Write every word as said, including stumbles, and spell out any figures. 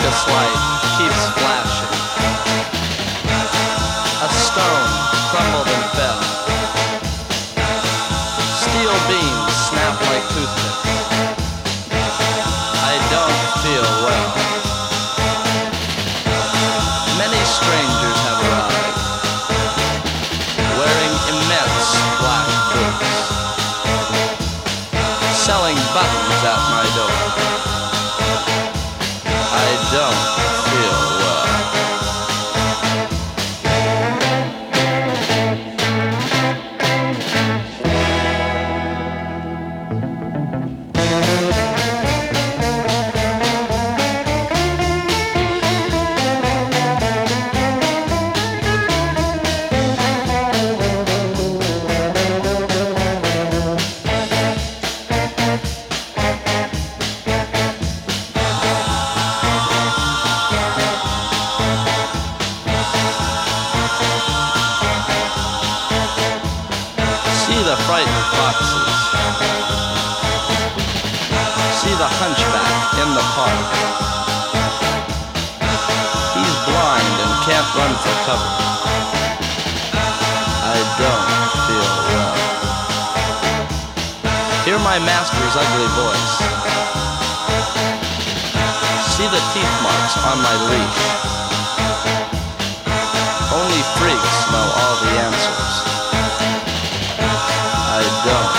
this light keeps flashing. A stone crumbled and fell. Steel beams snap like toothpicks. I don't feel well. Many strangers have arrived, wearing immense black boots, selling buttons at my door. I don't feel well. See the frightened foxes. See the hunchback in the park. He's blind and can't run for cover. I don't feel well. Hear my master's ugly voice. See the teeth marks on my leash. Only freaks know all the answers. I don't